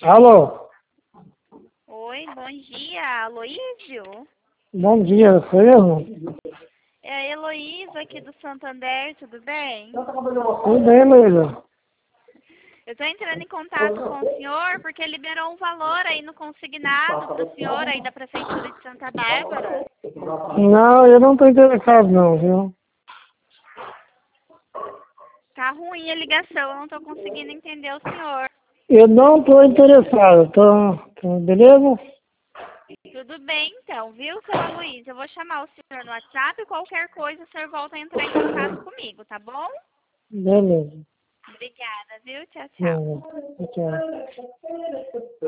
Alô, Oi, bom dia, Aloísio. bom dia, sou eu? É a Heloísa aqui do Santander, tudo bem? Tudo bem, Luísa? Eu estou entrando em contato com o senhor porque liberou um valor aí no consignado para o senhor aí da Prefeitura de Santa Bárbara. Não, eu não estou interessado não, viu? Tá ruim a ligação, eu não estou conseguindo entender o senhor. Eu não estou interessado, beleza? Tudo bem então, viu, seu Aloísio? Eu vou chamar o senhor no WhatsApp e qualquer coisa o senhor volta a entrar em contato comigo, tá bom? Beleza. Obrigada, viu? Tchau, tchau. Beleza. Tchau.